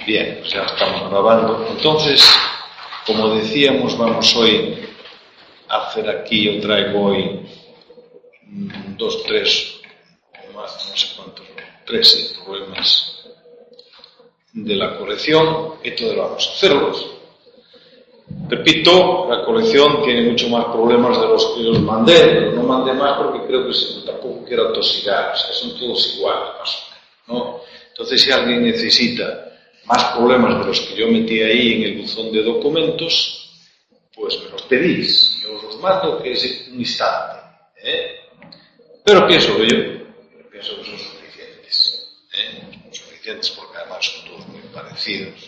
Bien, pues ya estamos grabando. Entonces, como decíamos, vamos hoy a hacer aquí, yo traigo hoy 2, 3, o más, no sé cuántos, 13 problemas de la colección. Entonces vamos a hacerlos. Repito, la colección tiene mucho más problemas de los que os mandé, pero no mandé más porque creo que tampoco quiero atosigar, o sea, son todos iguales, más o menos, ¿no? Entonces, si alguien necesita más problemas de los que yo metí ahí en el buzón de documentos, pues me los pedís, yo os los mando, que es un instante, Pero pienso que son suficientes, Son suficientes porque además son todos muy parecidos.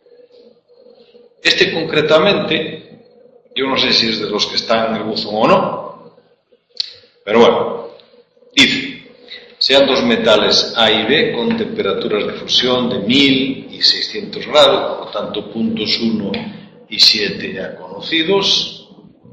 Este concretamente, yo no sé si es de los que están en el buzón o no, pero bueno, dice: sean dos metales A y B con temperaturas de fusión de 1000 y 600 grados, por lo tanto puntos 1 y 7 ya conocidos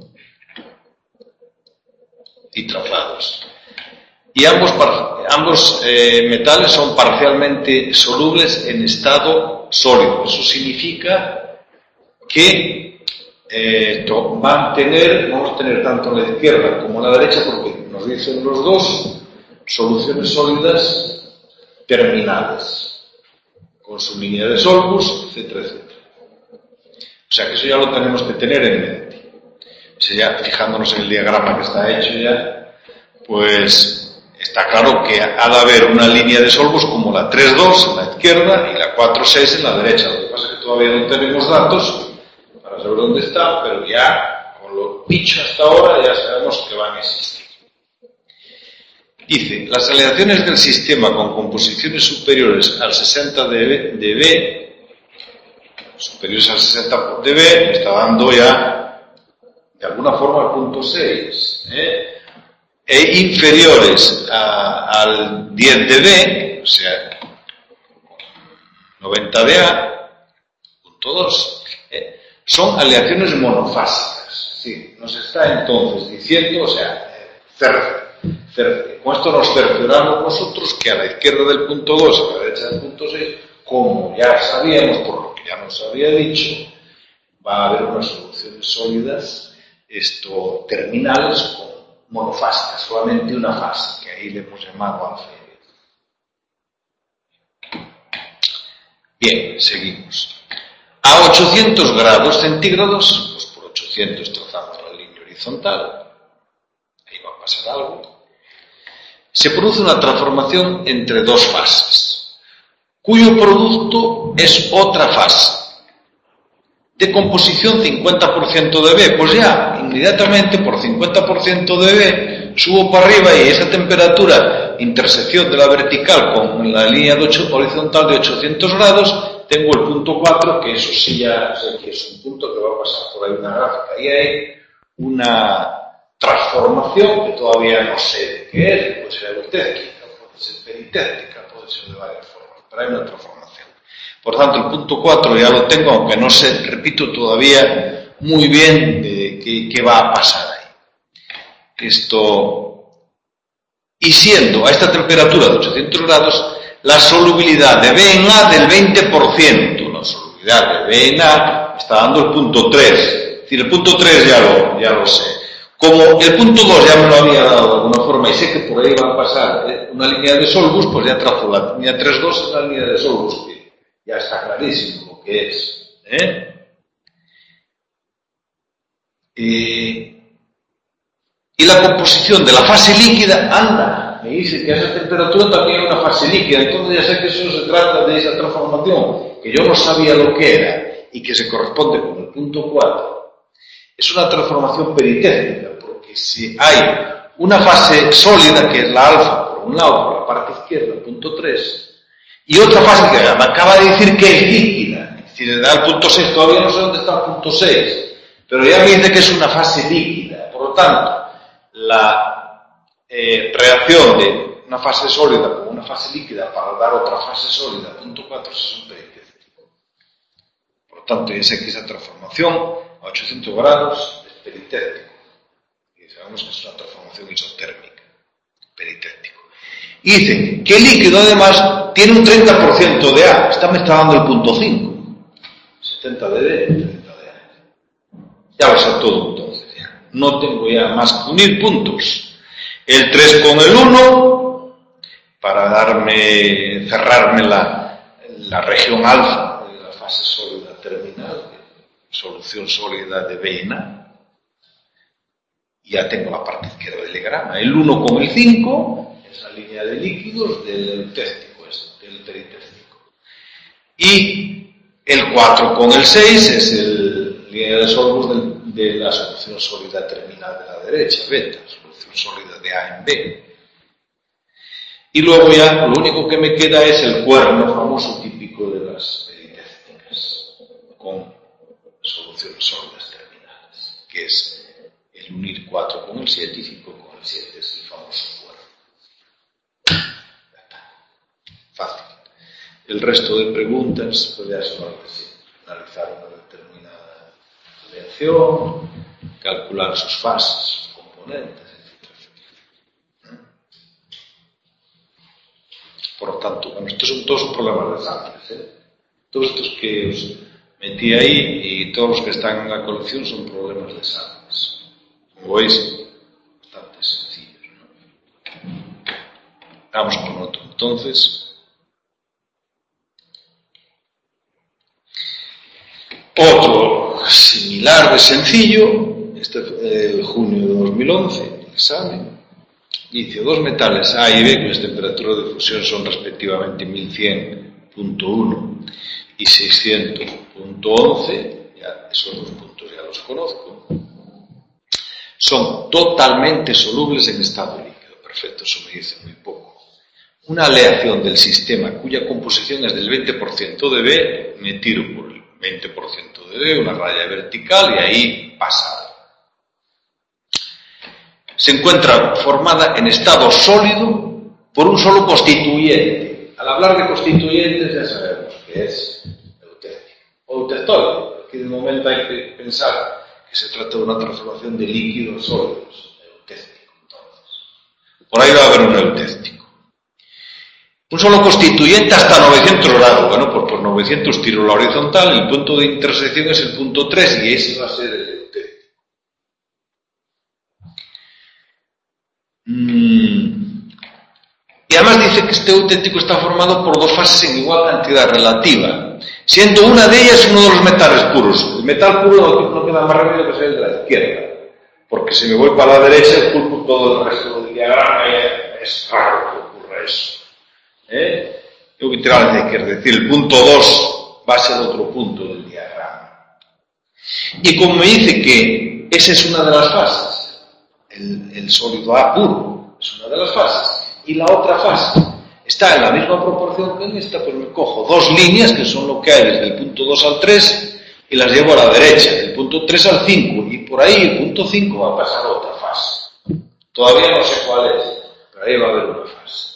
y trazados. Y ambos metales son parcialmente solubles en estado sólido. Eso significa que vamos a tener tanto en la izquierda como en la derecha, porque nos dicen los dos soluciones sólidas terminales, con su línea de Solbus, etcétera, etcétera. O sea que eso ya lo tenemos que tener en mente. O sea, ya fijándonos en el diagrama que está hecho ya, pues está claro que ha de haber una línea de Solbus como la 3,2 en la izquierda y la 4,6 en la derecha. Lo que pasa es que todavía no tenemos datos para saber dónde está, pero ya con lo dicho hasta ahora ya sabemos que van a existir. Dice: las aleaciones del sistema con composiciones superiores al 60 dB, superiores al 60 dB, me está dando ya de alguna forma el punto 6, e inferiores al 10 dB, o sea, 90 dA, punto 2, son aleaciones monofásicas. Sí, nos está entonces diciendo, o sea, con esto nos cercioramos nosotros que a la izquierda del punto 2 y a la derecha del punto 6, como ya sabíamos, por lo que ya nos había dicho, va a haber unas soluciones sólidas, terminales, con monofásicas, solamente una fase, que ahí le hemos llamado alfa. Bien, seguimos. A 800 grados centígrados, pues por 800 trazamos la línea horizontal, ahí va a pasar algo. Se produce una transformación entre dos fases, cuyo producto es otra fase. De composición 50% de B, pues ya inmediatamente por 50% de B subo para arriba y esa temperatura, intersección de la vertical con la línea horizontal de 800 grados, tengo el punto 4, que eso sí ya sé que es un punto que va a pasar por ahí una gráfica. Y hay una transformación que todavía no sé de qué es, puede ser eutéctica, puede ser peritéctica, puede ser de varias formas, pero hay una transformación. Por tanto, el punto 4 ya lo tengo, aunque no sé, repito, todavía muy bien de qué va a pasar ahí. Y siendo a esta temperatura de 800 grados, la solubilidad de B en A del 20%. La solubilidad de B en A está dando el punto 3. Es decir, el punto 3 ya lo sé. Como el punto 2 ya me lo había dado de alguna forma y sé que por ahí va a pasar una línea de Solbus, pues ya trazo la línea 3,2 es la línea de Solbus. Ya está clarísimo lo que es. Y la composición de la fase líquida, anda, me dice que a esa temperatura también hay una fase líquida, entonces ya sé que eso se trata de esa transformación, que yo no sabía lo que era, y que se corresponde con el punto 4. Es una transformación peritécnica, porque si hay una fase sólida, que es la alfa, por un lado, por la parte izquierda, el punto 3, y otra fase que me acaba de decir que es líquida, es decir, da el punto 6, todavía no sé dónde está el punto 6, pero ya me dice que es una fase líquida. Por lo tanto, la reacción de una fase sólida con una fase líquida para dar otra fase sólida, punto 4, es un peritéctico. Por lo tanto, ya sé que esa transformación a 800 grados es peritéctico. Y sabemos que es una transformación isotérmica, peritéctico. Y dice que el líquido además tiene un 30% de A. Me está dando el punto 5. 70 de D, 30 de A. Ya va a ser todo entonces. Ya. No tengo ya más que unir puntos. El 3 con el 1 para cerrarme la región alfa de la fase sólida terminal, solución sólida de Vena. Ya tengo la parte izquierda del diagrama. El 1 con el 5 es la línea de líquidos del eutéstico, del peritéstico. Y el 4 con el 6 es la línea de sólidos de la solución sólida terminal de la derecha, beta, solución sólida de A en B. Y luego ya lo único que me queda es el cuerno famoso típico de las peritécticas, con soluciones sólidas terminales, que es el unir 4 con el 7 y 5 con el 7, es el famoso cuerno. Ya está. Fácil. El resto de preguntas, pues ya son las de siempre. Analizar una determinada reacción, calcular sus fases, sus componentes, etc. Por lo tanto, bueno, estos son todos problemas de samples, Todos estos que os metí ahí y todos los que están en la colección son problemas de samples. Como veis, bastante sencillos, ¿no? Vamos con otro. Entonces, otro similar de sencillo, este fue el junio de 2011, el examen. Dice, dos metales A y B cuyas temperaturas de fusión son respectivamente 1100.1 y 600.11, ya esos dos puntos ya los conozco, son totalmente solubles en estado líquido. Perfecto, eso me dice muy poco. Una aleación del sistema cuya composición es del 20% de B, me tiro por el 20% de B, una raya vertical y ahí pasa. Se encuentra formada en estado sólido por un solo constituyente. Al hablar de constituyentes ya sabemos que es eutéctico o eutectólico. Aquí de momento hay que pensar que se trata de una transformación de líquidos sólidos, eutéctico. Entonces, por ahí va a haber un eutéctico. Un solo constituyente hasta 900 grados. Bueno, pues por 900 tiro la horizontal, el punto de intersección es el punto 3 y ese va a ser el eutéctico. Y además dice que este eutéctico está formado por dos fases en igual cantidad relativa, siendo una de ellas uno de los metales puros. El metal puro no queda más remedio que ser el de la izquierda, porque si me voy para la derecha culpo todo el resto del diagrama y es raro que ocurra eso. Tengo que tirar a la izquierda, es decir, el punto 2 va a ser otro punto del diagrama. Y como me dice que esa es una de las fases, el sólido A puro es una de las fases, y la otra fase está en la misma proporción que en esta, pues me cojo dos líneas que son lo que hay desde el punto 2 al 3 y las llevo a la derecha, del punto 3 al 5, y por ahí el punto 5 va a pasar a otra fase. Todavía no sé cuál es, pero ahí va a haber una fase.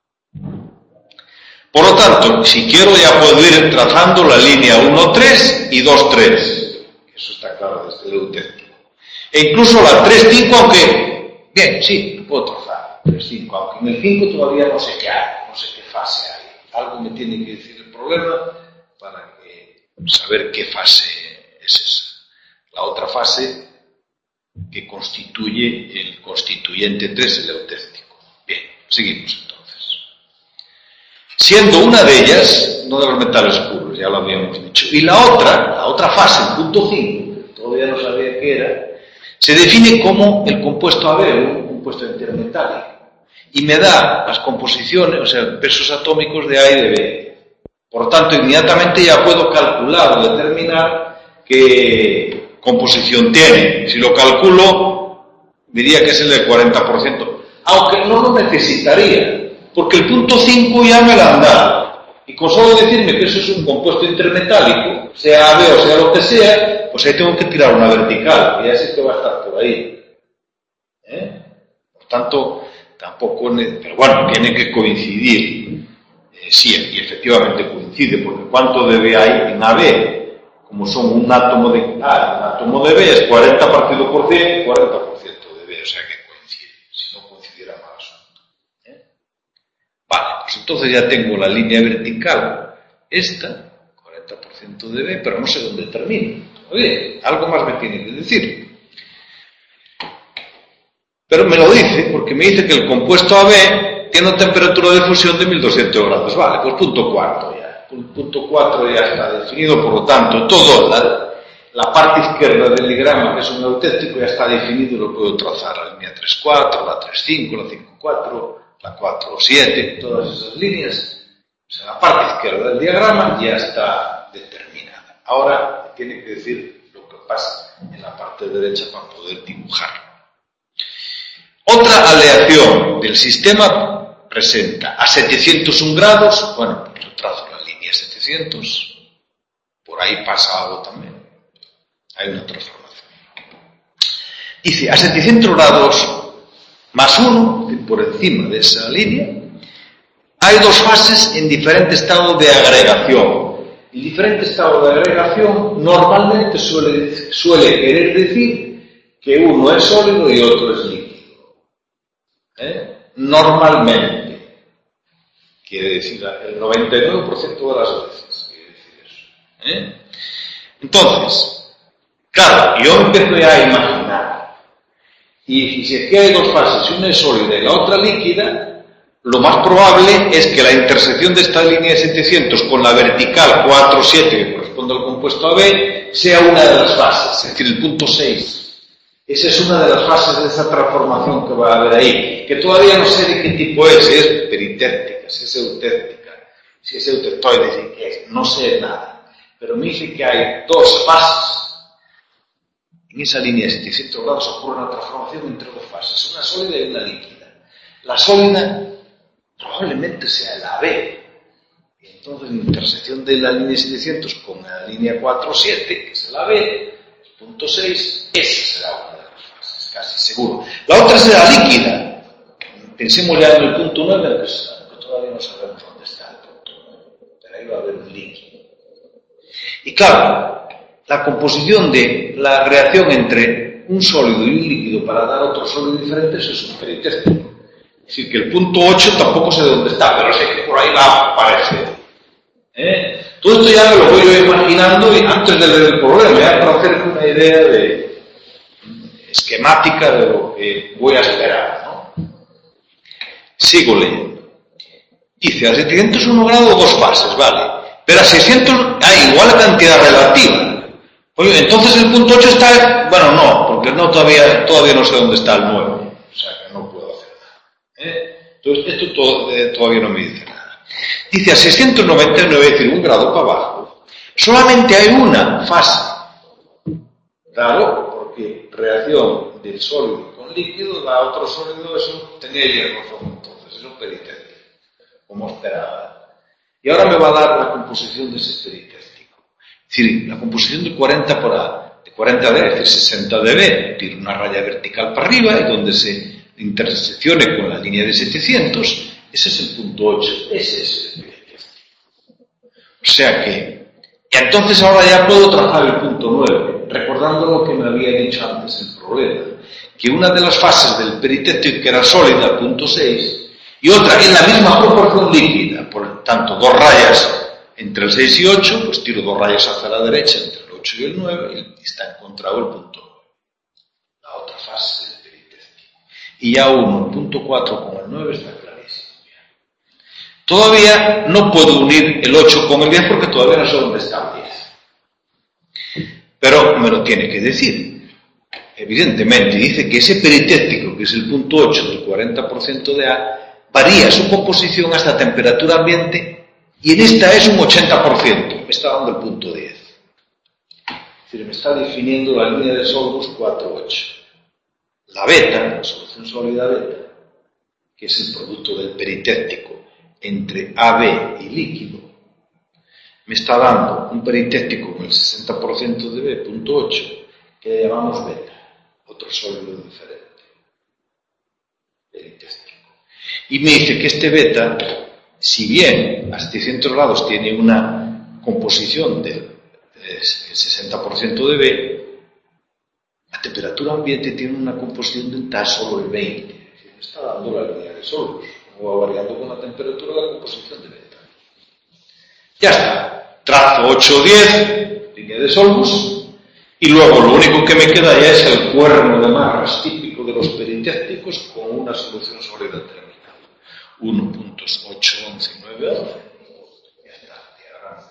Por lo tanto, si quiero ya puedo ir trazando la línea 1-3 y 2-3. Eso está claro desde el eutéctico. E incluso la 3-5, aunque, bien, sí, puedo trazar 3-5, aunque en el 5 todavía no sé qué hay, no sé qué fase hay. Algo me tiene que decir el problema para saber qué fase es esa. La otra fase que constituye el constituyente 3, el eutéctico. Bien, seguimos entonces. Siendo una de ellas, no de los metales puros, ya lo habíamos dicho, y la otra fase, el punto 5, todavía no sabía qué era, se define como el compuesto AB, un compuesto intermetálico, y me da las composiciones, o sea, pesos atómicos de A y de B. Por tanto, inmediatamente ya puedo calcular o determinar qué composición tiene. Si lo calculo, diría que es el del 40%, aunque no lo necesitaría, porque el punto 5 ya me lo han dado. Y con solo decirme que eso es un compuesto intermetálico, sea AB o sea lo que sea, pues ahí tengo que tirar una vertical, y ya sé que va a estar por ahí. Por tanto, tampoco, pero bueno, tiene que coincidir. Sí, y efectivamente coincide, porque ¿cuánto de B hay en AB? Como son un átomo de A, un átomo de B es 40 partido por 100, 40% de B, o sea que coincide, si no coincidiera mal asunto. pues entonces ya tengo la línea vertical, esta, 40% de B, pero no sé dónde termina. Oye, algo más me tiene que decir. Pero me lo dice, porque me dice que el compuesto AB tiene una temperatura de fusión de 1200 grados. Vale, pues punto 4 ya. Punto 4 ya está definido, por lo tanto, todo la parte izquierda del diagrama, que es un auténtico, ya está definido y lo puedo trazar. La línea 3,4, la 3,5, la 5,4, la 4,7, todas esas líneas. O sea, la parte izquierda del diagrama ya está determinada. Ahora tiene que decir lo que pasa en la parte derecha para poder dibujar. Otra aleación del sistema presenta a 701 grados, bueno, pues yo trazo la línea 700, por ahí pasa algo también, hay una transformación. Dice, a 700 grados más 1, por encima de esa línea, hay dos fases en diferente estado de agregación. El diferente estado de agregación normalmente suele querer decir que uno es sólido y otro es líquido. Normalmente. Quiere decir el 99% de las veces. Quiere decir eso. Entonces, claro, yo empiezo ya a imaginar. Y si aquí hay dos fases, una es sólida y la otra líquida, lo más probable es que la intersección de esta línea de 700 con la vertical 4,7 que corresponde al compuesto AB sea una de las fases, es decir, el punto 6. Esa es una de las fases de esa transformación que va a haber ahí, que todavía no sé de qué tipo es, si es peritértica, si es eutéctica, si es eutectoide, si qué es, no sé nada. Pero me dice que hay dos fases. En esa línea de 700 grados ocurre una transformación entre dos fases, una sólida y una líquida. La sólida probablemente sea la B. Y entonces la intersección de la línea 700 con la línea 4,7, que es la B, punto 6, esa será una de las fases, casi seguro. La otra será líquida. Pensemos ya en el punto 9, que todavía no sabemos dónde está el punto 9, pero ahí va a haber un líquido. Y claro, la composición de la reacción entre un sólido y un líquido para dar otro sólido diferente, eso es un peritértico. Es decir, que el punto 8 tampoco sé dónde está, pero sé que por ahí va a aparecer. Todo esto ya me lo voy yo imaginando y antes de leer el problema, ya para hacer una idea de esquemática de lo que voy a esperar, ¿no? Sigo leyendo. Dice, a 701 grados dos fases, vale. Pero a 600 hay igual cantidad relativa. Oye, entonces el punto 8 está... Bueno, no, porque no todavía no sé dónde está el 9. O sea, que no puedo hacer nada. Entonces, esto todavía no me dice nada. Dice, a 699, es decir, un grado para abajo, solamente hay una fase. Claro, porque reacción del sólido con líquido da otro sólido, eso tenía hierro, entonces, eso es peritértico, como esperaba. Y ahora me va a dar la composición de ese peritértico. Es decir, la composición de 40 por A, de 40D, es decir, 60 dB, tiene una raya vertical para arriba y donde se interseccione con la línea de 700, ese es el punto 8, ese es el peritértico. O sea que, y entonces ahora ya puedo trazar el punto 9, recordando lo que me había dicho antes el problema, que una de las fases del peritértico que era sólida, el punto 6, y otra en la misma proporción líquida, por lo tanto, dos rayas entre el 6 y 8, pues tiro dos rayas hacia la derecha entre el 8 y el 9, y está encontrado el punto 9, la otra fase del peritértico. Y ya uno, el punto 4 con el 9 está clarísimo. Todavía no puedo unir el 8 con el 10 porque todavía no sé dónde está el 10. Pero me lo tiene que decir. Evidentemente, dice que ese peritértico, que es el punto 8 del 40% de A, varía su composición hasta temperatura ambiente y en esta es un 80%. Me está dando el punto 10. Es decir, me está definiendo la línea de sólidos 4,8. La beta, la solución sólida beta, que es el producto del peritértico entre AB y líquido, me está dando un peritértico con el 60% de B, punto 8, que le llamamos beta, otro sólido diferente, peritértico. Y me dice que este beta, si bien a 700 grados tiene una composición del 60% de B, a temperatura ambiente tiene una composición de tan solo el 20%. Me está dando la línea de sólidos, va variando con la temperatura de la composición de beta. Ya está. Trazo 8-10, línea de Solms, y luego lo único que me queda ya es el cuerno de Marras típico de los peritécticos con una solución sólida terminal. 1.811.911. Ya está, diagrama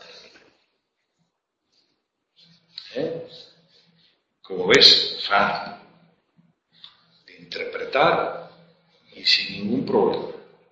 terminal. Como ves, fácil de interpretar y sin ningún problema.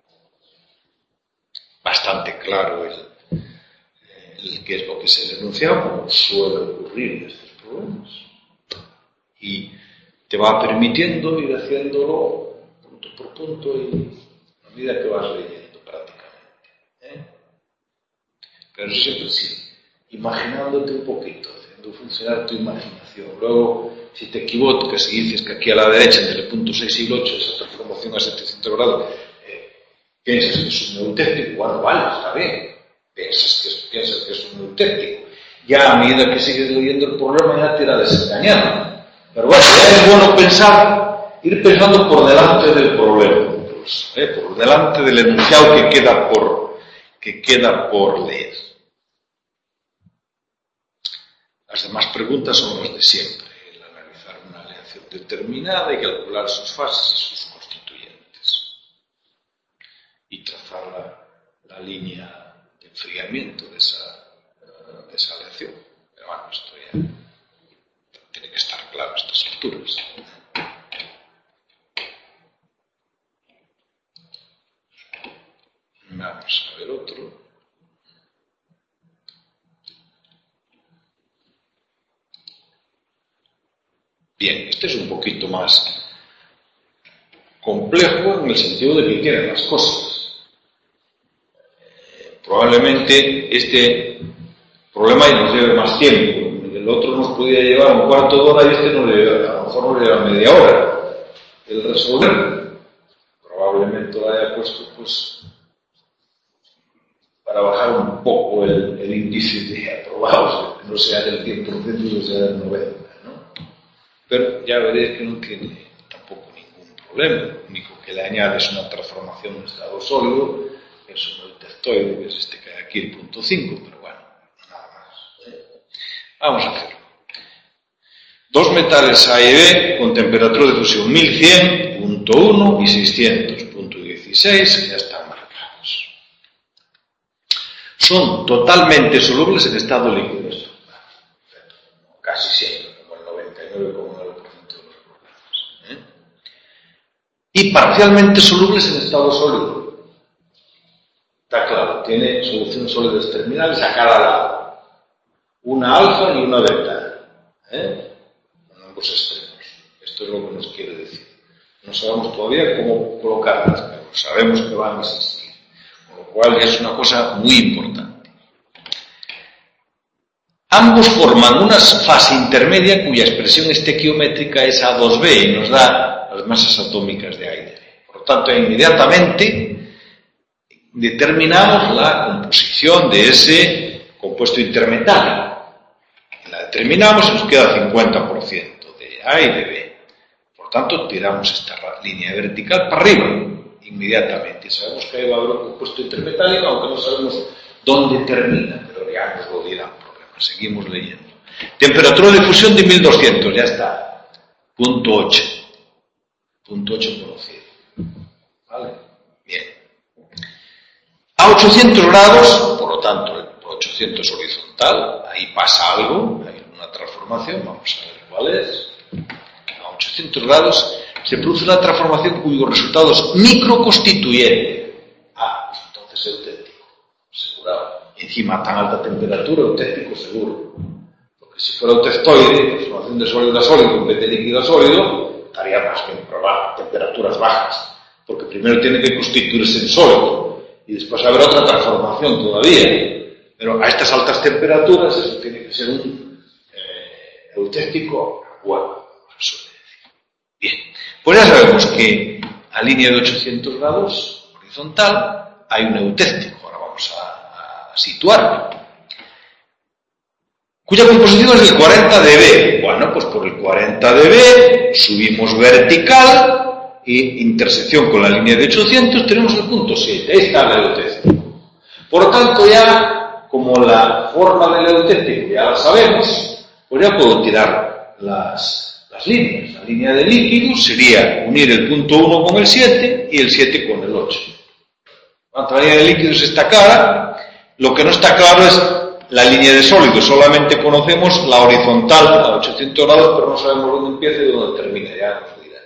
Bastante claro el qué es lo que se denuncia, como suele ocurrir en estos problemas. Y te va permitiendo ir haciéndolo punto por punto y a medida que vas leyendo prácticamente. Pero siempre sí, imaginándote un poquito, haciendo funcionar tu imaginación. Luego, si te equivocas y dices que aquí a la derecha, entre el punto 6 y el 8, esa transformación a 700 grados, piensas que es un eutéptico, bueno, vale, está bien. Piensas que es un eutéptico. Ya a medida que sigues leyendo el problema ya te irá desengañando. Pero bueno, ya es bueno ir pensando por delante del problema, por delante del enunciado que queda por leer. Las demás preguntas son las de siempre. El analizar una aleación determinada y calcular sus fases y sus constituyentes. Y trazar la línea de enfriamiento de esa aleación. Pero bueno, esto ya tiene que estar claro a estas alturas. Vamos a ver otro. Bien, este es un poquito más complejo en el sentido de que quieren las cosas. Probablemente este problema nos lleve más tiempo. El otro nos podía llevar un cuarto de hora y este a lo mejor nos lleva media hora. El resolver probablemente lo haya puesto para bajar un poco el índice de aprobados, que no sea del 100%, no sea del 90%. Pero ya veréis que no tiene tampoco ningún problema. Lo único que le añade es una transformación en estado sólido, es un eutectoide, que es este que hay aquí, el punto 5, pero bueno, nada más. Vamos a hacerlo. Dos metales A y B con temperatura de fusión 1100, punto 1 y 600, punto 16, que ya están marcados. Son totalmente solubles en estado líquido. Casi siempre, como el 99,9% de los problemas. Y parcialmente solubles en estado sólido. Está claro, tiene soluciones sólidas terminales a cada lado. Una alfa y una beta. En ambos extremos. Esto es lo que nos quiere decir. No sabemos todavía cómo colocarlas, pero sabemos que van a existir. Con lo cual es una cosa muy importante. Ambos forman una fase intermedia cuya expresión estequiométrica es A2B y nos da las masas atómicas de A y de B. Por lo tanto, inmediatamente determinamos la composición de ese compuesto intermetálico. La determinamos y nos queda 50% de A y de B. Por lo tanto, tiramos esta línea vertical para arriba inmediatamente. Sabemos que ahí va a haber un compuesto intermetálico, aunque no sabemos dónde termina, pero ya nos lo dirán. Seguimos leyendo. Temperatura de fusión de 1200, ya está. Punto 8. Punto 8 por 100. ¿Vale? Bien. A 800 grados, por lo tanto, por 800 horizontal, ahí pasa algo, hay una transformación, vamos a ver cuál es. A 800 grados se produce una transformación cuyo resultado es microconstituyente. Entonces eutéptico, asegurado. Encima a tan alta temperatura, eutéptico seguro. Porque si fuera eutectoide, transformación de sólido a sólido en vez de líquido a sólido, estaría más bien probar temperaturas bajas. Porque primero tiene que constituirse en sólido y después habrá otra transformación todavía. Pero a estas altas temperaturas eso tiene que ser un eutéptico bueno. Eso le decía. Bien, pues ya sabemos que a línea de 800 grados horizontal hay un eutéptico. Ahora vamos a situarlo, cuya composición es del 40 dB. Bueno, pues por el 40 dB subimos vertical y intersección con la línea de 800 tenemos el punto 7. Ahí está el eutéctico. Por lo tanto, ya, como la forma del eutéctico ya la sabemos, pues ya puedo tirar las líneas. La línea de líquido sería unir el punto 1 con el 7 y el 7 con el 8. La línea de líquidos está clara. Lo que no está claro es la línea de sólidos. Solamente conocemos la horizontal a 800 grados, pero no sabemos dónde empieza y dónde termina. Ya nos lo dirá.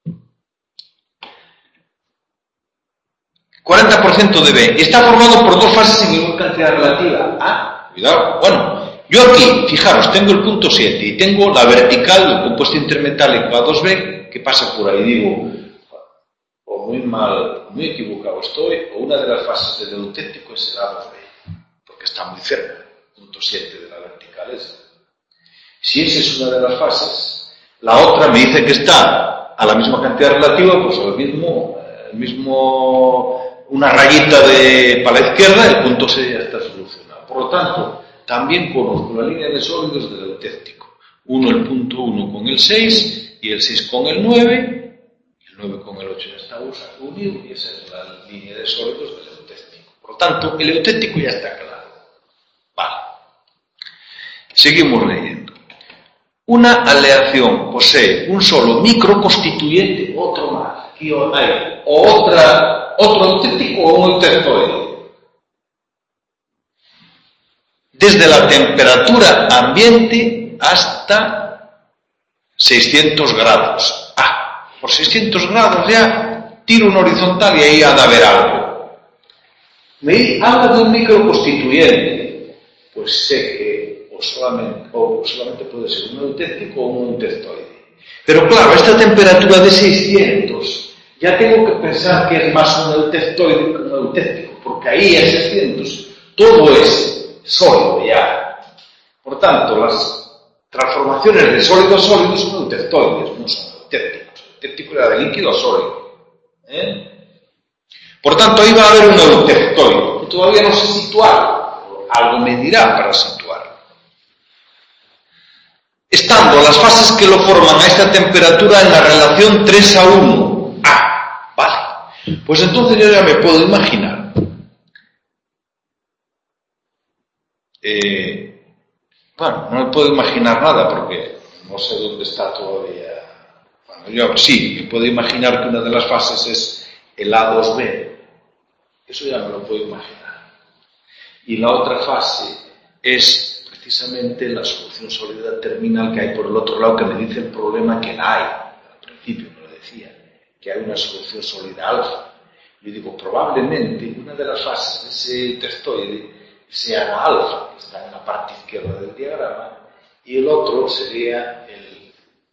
40% de B. Está formado por dos fases en igual cantidad relativa. Ah, cuidado. Bueno, yo aquí, fijaros, tengo el punto 7 y tengo la vertical, el compuesto intermetálico A2B, que pasa por ahí. Digo, o muy mal, muy equivocado estoy, o una de las fases del eutéctico es el A2B, porque está muy cerca, el punto 7 de la vertical esa. Si esa es una de las fases, la otra me dice que está a la misma cantidad relativa, pues al mismo una rayita para la izquierda, el punto 6 ya está solucionado. Por lo tanto, también conozco la línea de sólidos del eutéctico. Uno el punto 1 con el 6 y el 6 con el 9, el 9 con el 8 ya está unido y esa es la línea de sólidos del eutéctico. Por lo tanto, el eutéctico ya está claro. Vale. Seguimos leyendo. Una aleación posee un solo microconstituyente, otro más. Aquí hay otro eutéctico o un eutéctoide. Desde la temperatura ambiente hasta 600 grados. Ah, por 600 grados ya tiro un horizontal y ahí ha de haber algo. Me habla de un microconstituyente. Pues sé que o solamente puede ser un eutéctico o un eutéctoide. Pero claro, esta temperatura de 600, ya tengo que pensar que es más un eutéctoide que un eutéctico, porque ahí a 600 todo es sólido ya. Por tanto, las transformaciones de sólido a sólido son eutéctoides, no son eutécticos. Eutéctico era de líquido a sólido. Por tanto, ahí va a haber un eutéctoide. Todavía no sé situarlo. Algo me dirá para situarlo. Estando las fases que lo forman a esta temperatura en la relación 3:1. Ah, vale. Pues entonces yo ya me puedo imaginar. Bueno, no me puedo imaginar nada porque no sé dónde está todavía. Bueno, yo sí, me puedo imaginar que una de las fases es el A2B. Eso ya me lo puedo imaginar. Y la otra fase es precisamente la solución sólida terminal que hay por el otro lado, que me dice el problema que la hay. Al principio me lo decía, que hay una solución sólida alfa. Yo digo, probablemente una de las fases de ese testoide sea la alfa, que está en la parte izquierda del diagrama, y el otro sería el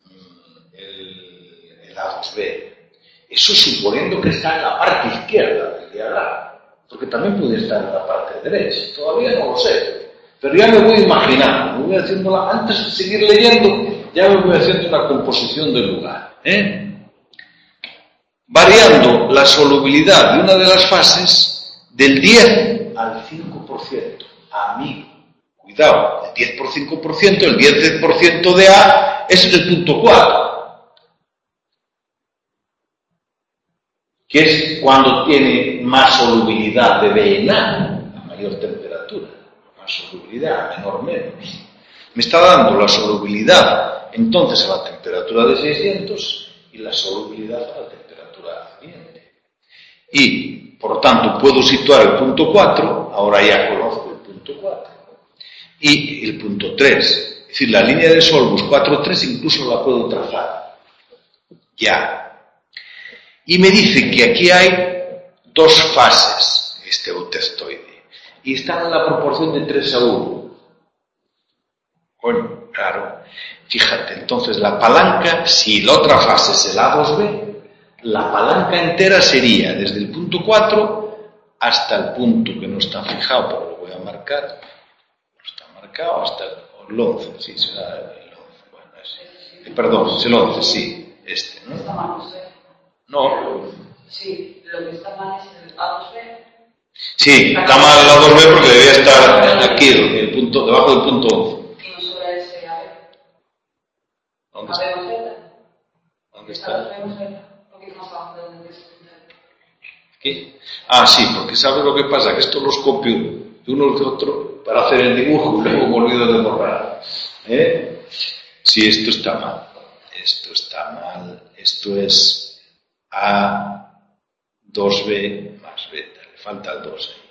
A2B. Eso suponiendo que está en la parte izquierda del diagrama, porque también puede estar en la parte derecha. Todavía no lo sé, pero ya me voy imaginando, me voy haciendo antes de seguir leyendo, ya me voy haciendo una composición del lugar. Variando la solubilidad de una de las fases del 10 al 5%. Amigo, cuidado, el 10 por 5%, el 10% de A es el punto 4, que es cuando tiene más solubilidad de B en A, a mayor temperatura, más solubilidad, a menor menos. Me está dando la solubilidad entonces a la temperatura de 600 y la solubilidad a la temperatura ambiente. Y, por tanto, puedo situar el punto 4, ahora ya conozco el punto 4, y el punto 3. Es decir, la línea de Solbus 4,3 incluso la puedo trazar. Ya. Y me dice que aquí hay dos fases, este eutéctoide, y están en la proporción de 3:1. Bueno, claro. Fíjate, entonces la palanca, si la otra fase es el A2B, la palanca entera sería desde el punto 4 hasta el punto que no está fijado, pero lo voy a marcar. No está marcado hasta el 11, sí, será el 11. Bueno, perdón, es el 11, sí, ¿no? ¿Está mal usted? No. Sí, lo que está mal es el A2B. Sí, está mal el A2B porque debía estar aquí, el punto, debajo del punto 11. ¿Y no solo ese AB? ¿Dónde está? ¿AB o Z? ¿Dónde está? ¿AB o Z? ir más abajo de donde es. ¿Qué? Ah, sí, porque ¿sabes lo que pasa? Que esto los copio de uno de otro para hacer el dibujo y luego me olvido de borrar. Sí, esto está mal. Esto está mal. Esto es A2B más beta. Le falta el 2 ahí.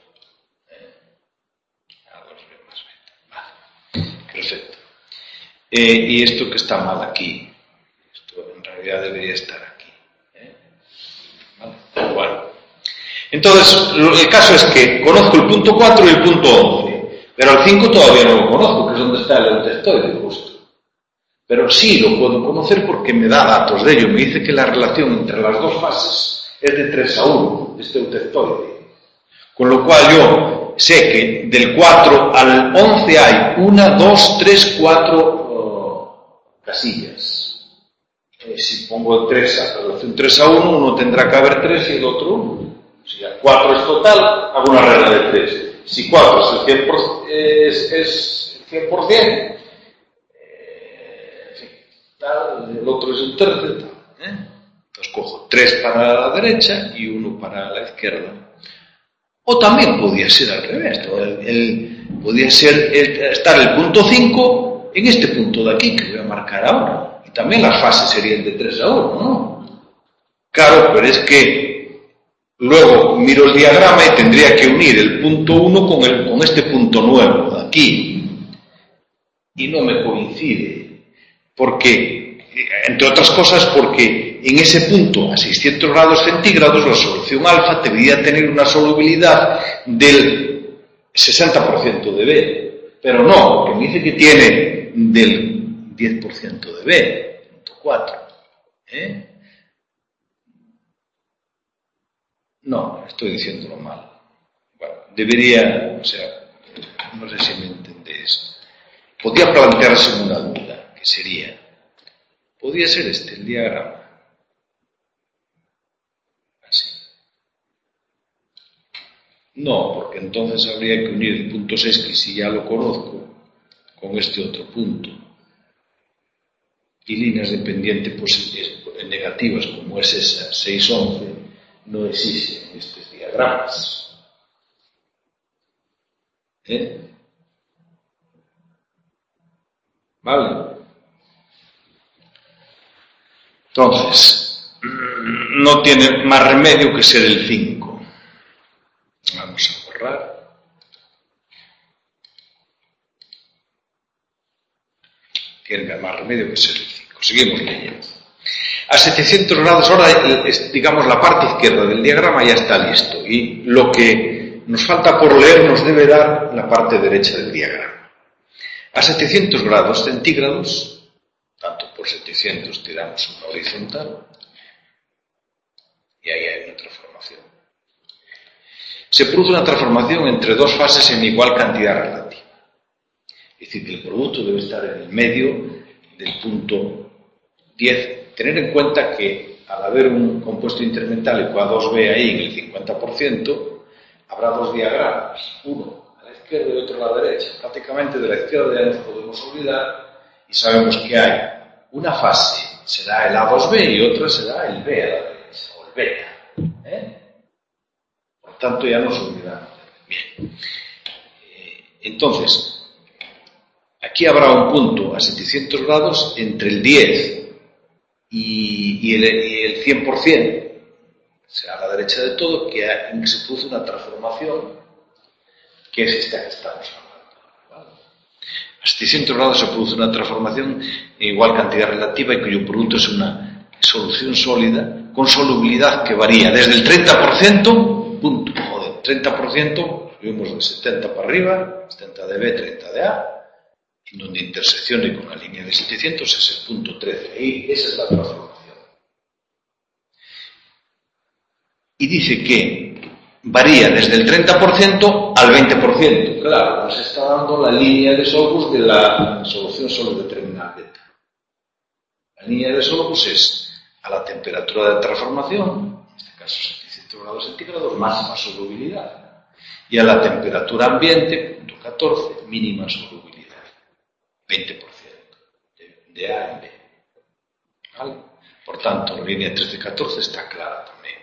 A2B más beta. Vale. Perfecto. Y esto que está mal aquí. Esto en realidad debería estar aquí. Vale. Bueno. Entonces, el caso es que conozco el punto 4 y el punto 11, pero el 5 todavía no lo conozco, que es donde está el eutectoide justo. Pero sí lo puedo conocer porque me da datos de ello. Me dice que la relación entre las dos fases es de 3:1, este eutectoide. Con lo cual yo sé que del 4 al 11 hay 1, 2, 3, 4 casillas. Si pongo 3 a relación 3:1, uno tendrá que haber 3 y el otro 1. Si 4 es total, hago una regla de 3. Si 4 es el 100%, el otro es el tercio. Entonces cojo 3 para la derecha y 1 para la izquierda. O también podía ser al revés. Podía ser estar el punto 5 en este punto de aquí que voy a marcar ahora. Y también las fases serían de 3:1, ¿no? Claro, pero es que luego miro el diagrama y tendría que unir el punto 1 con este punto nuevo de aquí. Y no me coincide. Porque, entre otras cosas, porque en ese punto, a 600 grados centígrados, la solución alfa debería tener una solubilidad del 60% de B. Pero no, porque me dice que tiene del 10% de B, punto 4. No, estoy diciéndolo mal. Bueno, debería, no sé si me entendéis. Podría plantearse una duda, que sería, podría ser el diagrama. Así. No, porque entonces habría que unir el punto 6, que si ya lo conozco, con este otro punto. Y líneas de pendiente negativas, como es esa, 6,11, no existen en estos diagramas. ¿Vale? Entonces, no tiene más remedio que ser el 5. Vamos a borrar. Tiene más remedio que ser el 5. Seguimos leyendo. A 700 grados ahora, digamos, la parte izquierda del diagrama ya está listo. Y lo que nos falta por leer nos debe dar la parte derecha del diagrama. A 700 grados centígrados, tanto por 700 tiramos una horizontal, y ahí hay una transformación. Se produce una transformación entre dos fases en igual cantidad relativa. Es decir, que el producto debe estar en el medio del punto 10. Tener en cuenta que al haber un compuesto intermetálico A2B ahí en el 50%, habrá dos diagramas, uno a la izquierda y otro a la derecha. Prácticamente de la izquierda ya nos podemos olvidar y sabemos que hay una fase, será el A2B y otra será el B a la derecha, o el beta. Por tanto, ya nos olvidamos. Bien. Entonces, aquí habrá un punto a 700 grados entre el 10 y el 100%, o sea, a la derecha de todo, en que se produce una transformación que es esta que estamos hablando. ¿Vale? A 700 grados se produce una transformación en igual cantidad relativa y cuyo producto es una solución sólida con solubilidad que varía desde el 30%, 30%, subimos del 70 para arriba, 70 de B, 30 de A, en donde interseccione con la línea de 700 es el punto 13. Y esa es la transformación. Y dice que varía desde el 30% al 20%. Claro, nos está dando la línea de Solbus de la solución solo de terminal beta. La línea de Solbus es a la temperatura de transformación, en este caso 700 grados centígrados, máxima solubilidad. Y a la temperatura ambiente, punto 14, mínima solubilidad. 20% de A en B. ¿Vale? Por tanto, la línea 13-14 está clara también.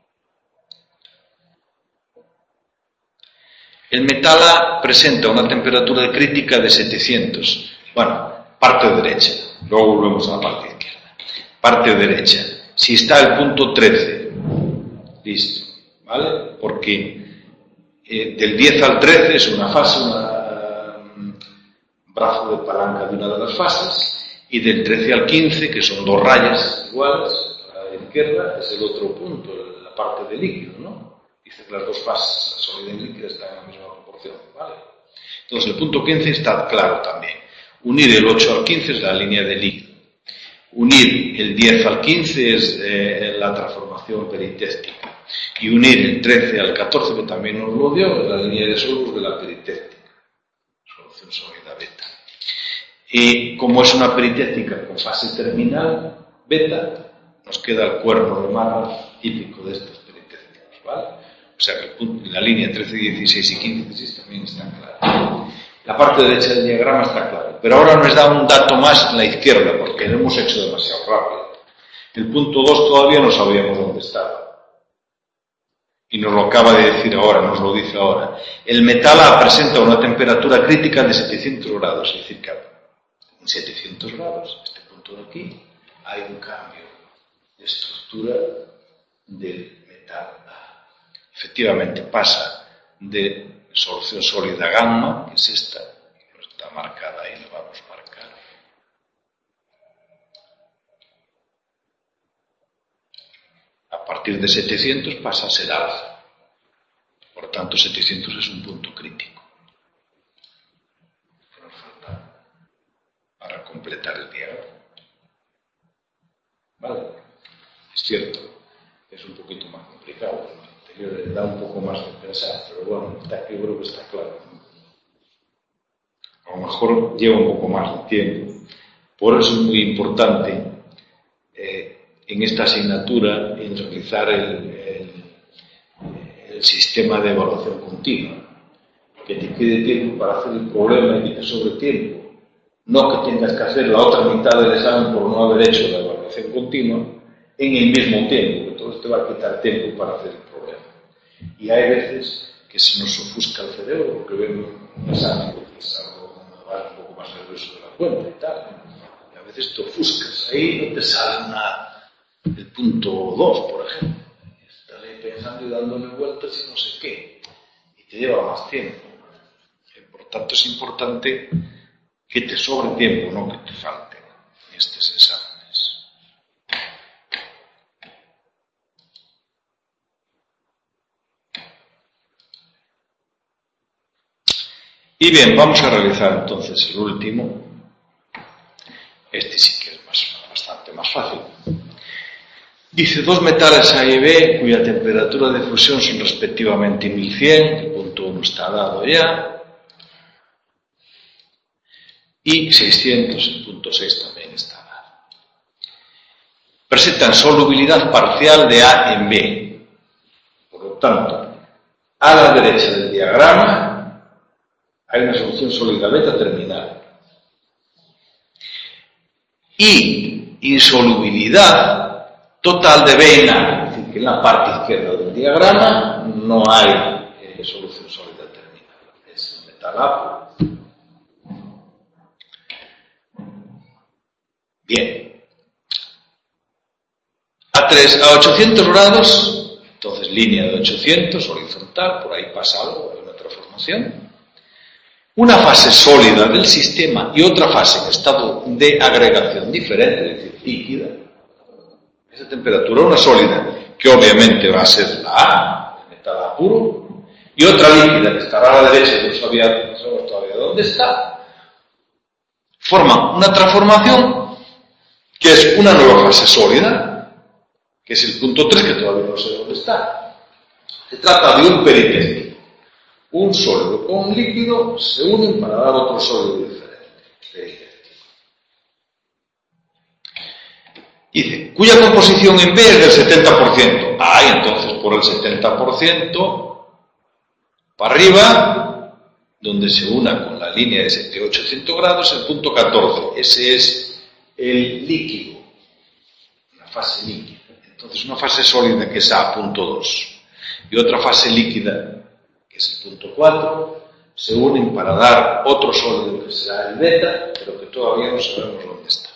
El metal A presenta una temperatura crítica de 700. Bueno, parte derecha. Luego volvemos a la parte izquierda. Parte derecha. Si está el punto 13, listo, ¿vale? Porque del 10 al 13 es una fase, un brazo de palanca de una de las fases, y del 13 al 15, que son dos rayas iguales, a la izquierda es el otro punto, la parte de líquido, ¿no? Dice que las dos fases, la sólida y líquida, están en la misma proporción, ¿vale? Entonces el punto 15 está claro también. Unir el 8 al 15 es la línea de líquido. Unir el 10 al 15 es la transformación peritéctica. Y unir el 13 al 14, que también nos lo dio, es la línea de solos de la peritéctica. Solución sólida beta. Y como es una peritéctica con fase terminal, beta, nos queda el cuerno de Marra típico de estas peritécticas, ¿vale? O sea que la línea 13, 16 y 15, 16 también está clara. La parte derecha del diagrama está clara. Pero ahora nos da un dato más en la izquierda, porque lo hemos hecho demasiado rápido. El punto 2 todavía no sabíamos dónde estaba. Y nos lo acaba de decir ahora, nos lo dice ahora. El metal A presenta una temperatura crítica de 700 grados, es decir, que en 700 grados, este punto de aquí, hay un cambio de estructura del metal A. Efectivamente pasa de solución sólida gamma, que es esta, que no está marcada ahí, lo vamos a marcar. A partir de 700 pasa a ser alfa. Por tanto, 700 es un punto crítico. Nos falta para completar el diagrama. ¿Vale? Es cierto, es un poquito más complicado. El anterior le da un poco más de pensar, pero bueno, yo creo que está claro. A lo mejor lleva un poco más de tiempo. Por eso es muy importante en esta asignatura en realizar el sistema de evaluación continua, que te quede tiempo para hacer el problema y que te sobre tiempo, no que tengas que hacer la otra mitad del examen por no haber hecho la evaluación continua en el mismo tiempo, entonces te va a quitar tiempo para hacer el problema. Y hay veces que se nos ofusca el cerebro porque vemos un examen que es algo un poco más nervioso de la cuenta y tal, y a veces te ofuscas ahí, no te sale nada. El punto 2, por ejemplo. Estás ahí pensando y dándole vueltas y no sé qué. Y te lleva más tiempo. Por tanto, es importante que te sobre tiempo, no que te falte en estos exámenes. Y bien, vamos a realizar entonces el último. Este sí que es bastante más fácil. Dice, dos metales A y B cuya temperatura de fusión son respectivamente 1100, el punto 1 está dado ya, y 600, el punto 6 también está dado. Presentan solubilidad parcial de A en B. Por lo tanto, a la derecha del diagrama hay una solución sólida beta terminal. Y insolubilidad total de B en A, es decir, que en la parte izquierda del diagrama no hay solución sólida terminal, es metal A. Bien. A 800 grados, entonces línea de 800, horizontal, por ahí pasa algo, hay una transformación. Una fase sólida del sistema y otra fase en estado de agregación diferente, es decir, líquida. Esa temperatura, una sólida, que obviamente va a ser la A, el metal A puro, y otra líquida que estará a la derecha, no sabemos todavía dónde está, forman una transformación que es una nueva fase sólida, que es el punto 3, que todavía no sé dónde está. Se trata de un peritéctico. Un sólido con un líquido se unen para dar otro sólido diferente. Dice, cuya composición en B es del 70%. Entonces por el 70% para arriba, donde se una con la línea de 7800 grados, el punto 14. Ese es el líquido. Una fase líquida. Entonces, una fase sólida que es A, punto 2, y otra fase líquida, que es el punto 4, se unen para dar otro sólido que será el beta, pero que todavía no sabemos dónde está.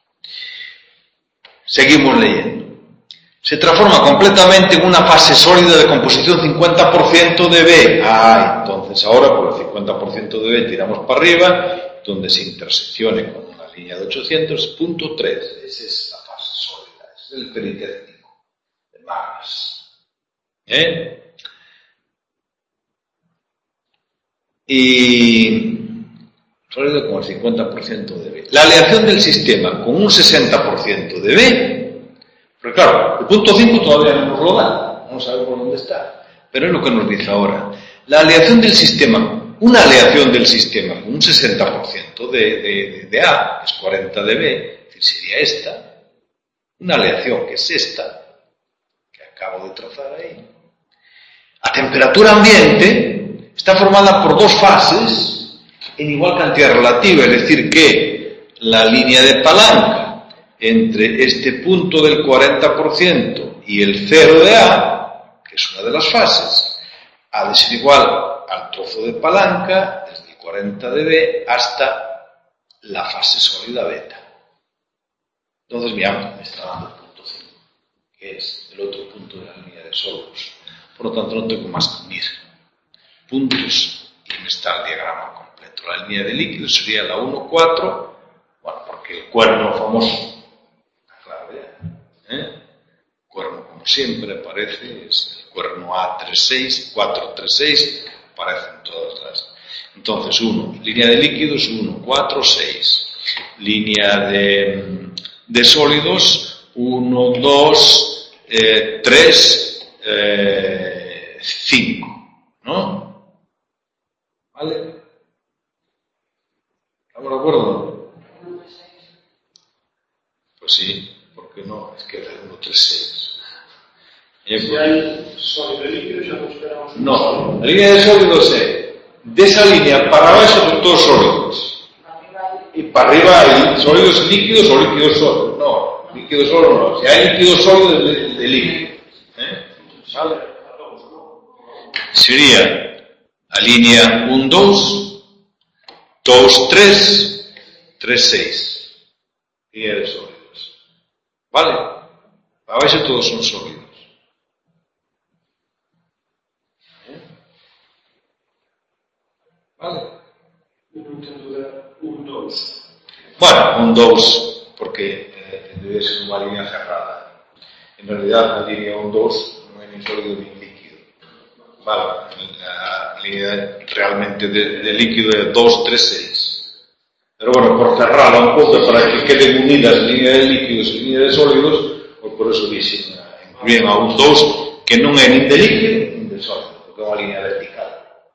Seguimos leyendo. Se transforma completamente en una fase sólida de composición 50% de B. Entonces ahora por el 50% de B tiramos para arriba, donde se interseccione con la línea de 800, punto 3. Esa es la fase sólida, ese es el peritécnico de Magnus. Y sólido con el 50% de B. La aleación del sistema con un 60% de B. Pero claro, el punto 5 todavía no nos lo da, no sabemos dónde está. Pero es lo que nos dice ahora. La aleación del sistema, una aleación del sistema con un 60% de A, es 40 de B, es decir, sería esta. Una aleación que es esta, que acabo de trazar ahí. A temperatura ambiente está formada por dos fases en igual cantidad relativa, es decir, que la línea de palanca entre este punto del 40% y el 0 de A, que es una de las fases, ha de ser igual al trozo de palanca desde el 40 de B hasta la fase sólida beta. Entonces, mira, me está dando el punto 5, que es el otro punto de la línea de sólidos. Por lo tanto, no tengo más que unir puntos y me está el diagrama completo. La línea de líquidos sería la 1, 4, bueno, porque el cuerno famoso, cuerno como siempre aparece, es el cuerno A36, 436, aparecen todas las. Entonces 1, línea de líquidos 1, 4, 6, línea de sólidos 1, 2, 3, 5, ¿no? ¿Vale? ¿Estamos de acuerdo? Pues sí. Que no, es que es 1, 3, 6. Si hay sólido y líquido, ya no esperamos. No, la línea de sólidos es de esa línea para abajo son todos sólidos. Y para arriba hay sólidos y líquidos o líquidos sólidos. No, líquidos sólidos no. Si hay líquidos sólidos de líquido. ¿Vale? Sería la línea 1, 2, 2, 3, 3, 6. Línea de sólidos. ¿Vale? A veces todos son sólidos. ¿Vale? No entiendo de 1, 2. Bueno, un 2, porque debe ser una línea cerrada. En realidad, la línea 1, 2 no hay ni sólido ni líquido. Vale, la línea realmente de líquido es 2, 3, 6. Pero bueno, por cerrarla un poco para que queden unidas línea de líquidos y línea de sólidos, pues por eso dicen, incluyen a un 2 que non é nin de líquido nin de sólido, porque é unha línea vertical.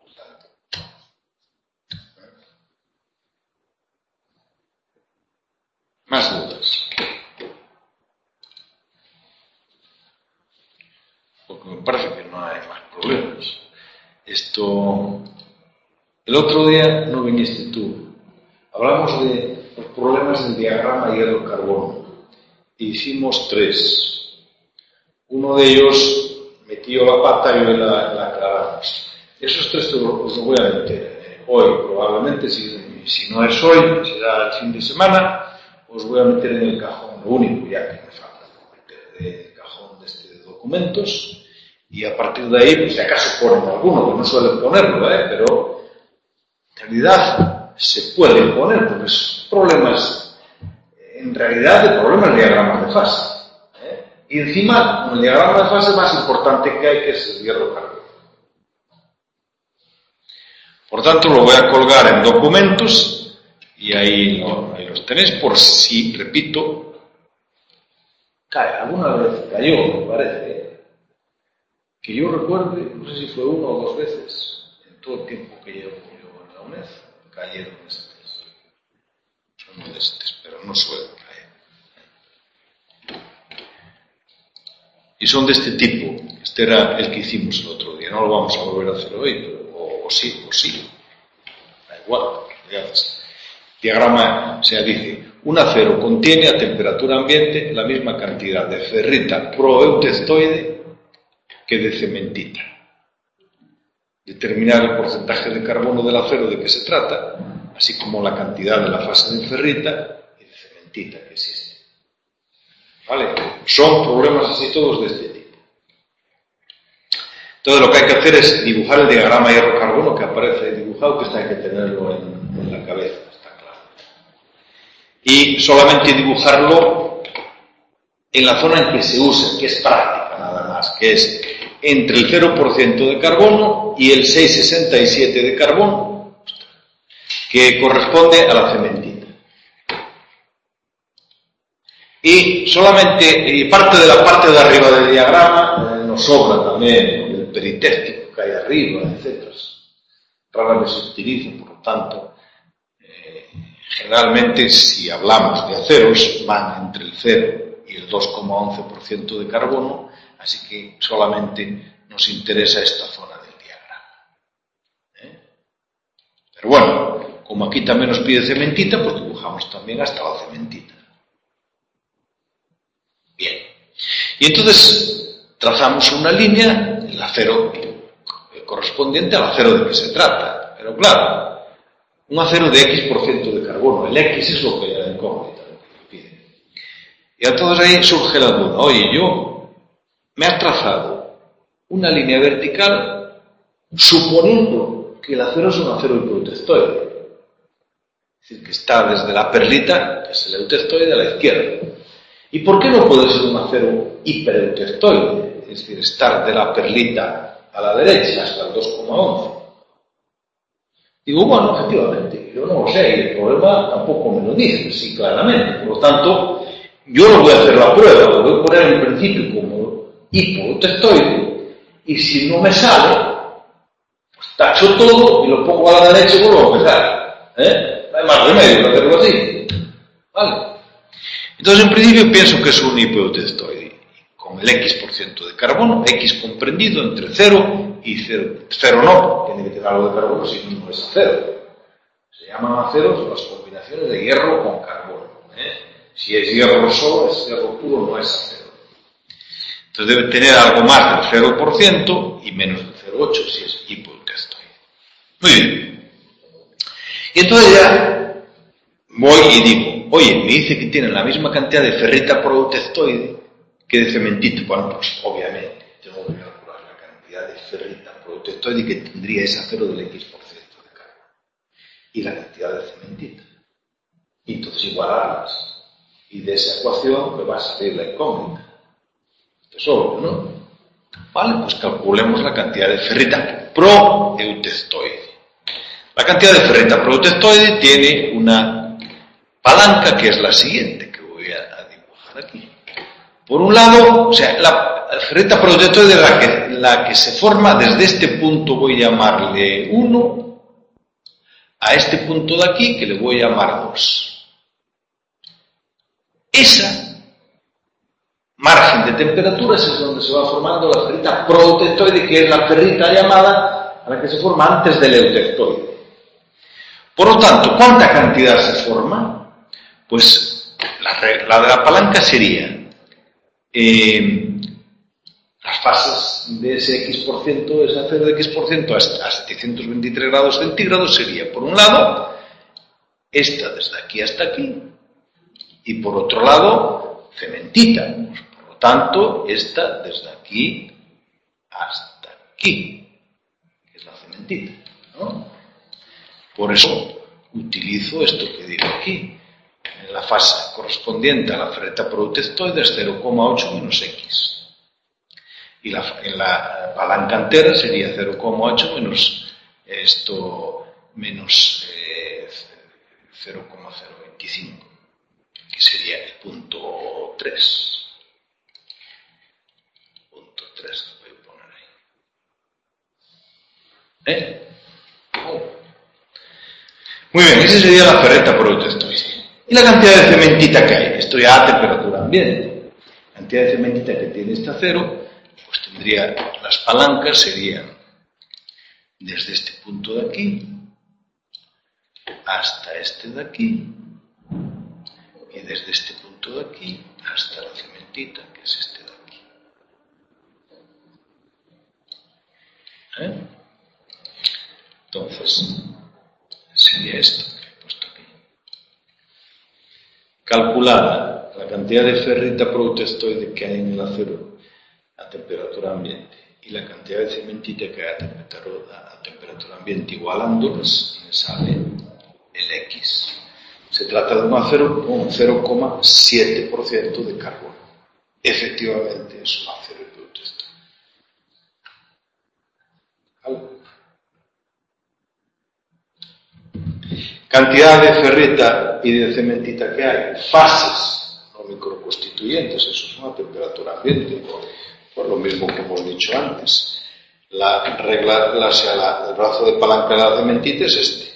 Más dudas. Porque me parece que no hay más problemas. Esto, el otro día no viniste tú. Hablamos de los problemas del diagrama hierro-carbono. Hicimos 3. Uno de ellos metió la pata y hoy la aclaramos. Esos 3 os los voy a meter hoy, probablemente, si no es hoy, será el fin de semana, os voy a meter en el cajón, lo único ya que me falta, meter el cajón de este documentos, y a partir de ahí, pues si acaso ponen alguno, que no suelen ponerlo, pero en realidad se pueden poner, porque son problemas, en realidad, de problemas de diagramas de fase. Y encima, el diagrama de fase más importante que hay, que es el hierro-carbono. Por tanto, lo voy a colgar en documentos, y ahí los tenéis, por si, repito, cae. Alguna vez cayó, me parece, que yo recuerde, no sé si fue 1 o 2 veces, en todo el tiempo que llevo en la UNED, cayeron estos. Son modestos, pero no suelen caer. Y son de este tipo. Este era el que hicimos el otro día. No lo vamos a volver a hacer hoy, pero, o sí. Da igual. Diagrama, o sea, dice, un acero contiene a temperatura ambiente la misma cantidad de ferrita proeutectoide que de cementita. Determinar el porcentaje de carbono del acero de que se trata, así como la cantidad de la fase de ferrita y de cementita que existe. ¿Vale? Son problemas así todos de este tipo. Entonces lo que hay que hacer es dibujar el diagrama hierro-carbono que aparece ahí dibujado, que esto hay que tenerlo en la cabeza, está claro. Y solamente dibujarlo en la zona en que se usa, que es práctica nada más, que es entre el 0% de carbono y el 6,67 de carbono, que corresponde a la cementita. Y solamente parte de la parte de arriba del diagrama nos sobra también el peritéctico que hay arriba, etc. Rara vez se utiliza, por lo tanto, generalmente si hablamos de aceros van entre el 0 y el 2,11% de carbono, así que solamente nos interesa esta zona del diagrama. Pero bueno, como aquí también nos pide cementita, pues dibujamos también hasta la cementita. Bien. Y entonces trazamos una línea, el acero correspondiente al acero de que se trata. Pero claro, un acero de X% de carbono, el X es lo que la incógnita lo que pide. Y entonces ahí surge la duda, oye, yo me has trazado una línea vertical suponiendo que el acero es un acero hiperutectoide. Es decir, que está desde la perlita, que es el eutectoide, a la izquierda. ¿Y por qué no puede ser un acero hipereutectoide? Es decir, estar de la perlita a la derecha hasta el 2,11. Digo, bueno, efectivamente, yo no lo sé, y el problema tampoco me lo dice, sí, claramente. Por lo tanto, yo no voy a hacer la prueba, lo voy a poner en principio como hipoeutectoide, y si no me sale, pues tacho todo y lo pongo a la derecha y vuelvo a empezar. No hay más remedio que hacerlo así. ¿Vale? Entonces, en principio, pienso que es un hipoeutectoide, con el X% de carbono, X comprendido entre 0 y 0. 0 no, tiene que tener algo de carbono, si no es acero. Se llaman aceros las combinaciones de hierro con carbono. Si es hierro solo, es hierro puro, no es acero. Entonces debe tener algo más del 0% y menos del 0,8 si es hipoeutectoide. Muy bien. Y entonces ya voy y digo, oye, me dice que tienen la misma cantidad de ferrita proeutectoide que de cementita. Bueno, pues obviamente tengo que calcular la cantidad de ferrita proeutectoide que tendría ese acero del X% de carbono y la cantidad de cementita. Y entonces igualarlas. Y de esa ecuación me va a salir la incógnita. Esto es obvio, ¿no? Vale, pues calculemos la cantidad de ferrita proeutectoide. La cantidad de ferrita proeutectoide tiene una palanca que es la siguiente, que voy a dibujar aquí. Por un lado, o sea, la ferrita proeutectoide es la que se forma desde este punto, voy a llamarle 1, a este punto de aquí, que le voy a llamar 2. Esa margen de temperaturas es donde se va formando la ferrita proeutectoide, que es la ferrita llamada a la que se forma antes del eutectoide. Por lo tanto, ¿cuánta cantidad se forma? Pues la de la palanca sería las fases de ese X%, ese acero de X% a 723 grados centígrados sería, por un lado, esta desde aquí hasta aquí, y por otro lado, cementita. Pues, por lo tanto, esta desde aquí hasta aquí, que es la cementita, ¿no? Por eso utilizo esto que digo aquí. En la fase correspondiente a la ferrita proeutectoide es 0,8 menos X. Y en la palanca entera sería 0,8 menos esto, menos 0,025. Que sería el punto 3. Punto 3 lo voy a poner ahí. Muy bien, esa sería la ferrita proeutectoide. Y la cantidad de cementita que hay, esto ya a temperatura ambiente. La cantidad de cementita que tiene este acero, pues tendría, las palancas serían desde este punto de aquí hasta este de aquí, desde este punto de aquí hasta la cementita, que es este de aquí. Entonces, sería esto que he puesto aquí. Calculada la cantidad de ferrita protestoide que hay en el acero a temperatura ambiente y la cantidad de cementita que hay a temperatura ambiente igualándolas, me sale el X. Se trata de un acero con 0,7% de carbono. Efectivamente es un acero protestoide. ¿Vale? Cantidad de ferrita y de cementita que hay, fases, no microconstituyentes, eso es una temperatura ambiente, por lo mismo que hemos dicho antes. La regla, el brazo de palanca de la cementita es este.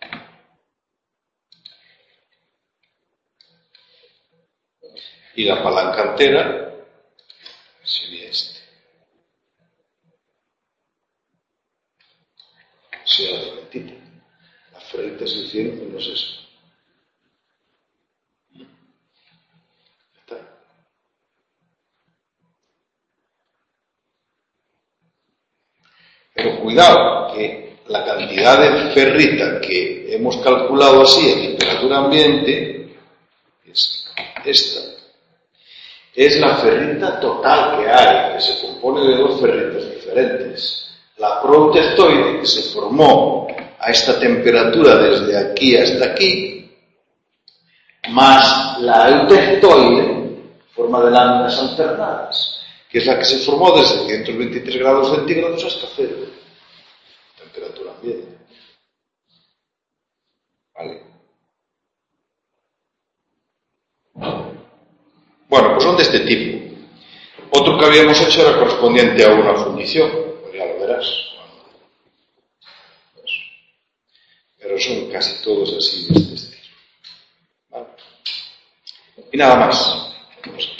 Y la palanca entera sería este. O sea, la cementita. La ferrita se hicieron, pues no es eso. Está. Pero cuidado, que la cantidad de ferrita que hemos calculado así en temperatura ambiente es esta. Es la ferrita total que hay, que se compone de dos ferritas diferentes. La protestoide, que se formó a esta temperatura desde aquí hasta aquí, más la eutectoide, forma de láminas alternadas, que es la que se formó desde 123 grados centígrados hasta 0, temperatura ambiente. ¿Vale? Bueno, pues son de este tipo. Otro que habíamos hecho era correspondiente a una fundición, pues ya lo verás. Pero son casi todos así de este estilo. ¿Vale? Y nada más.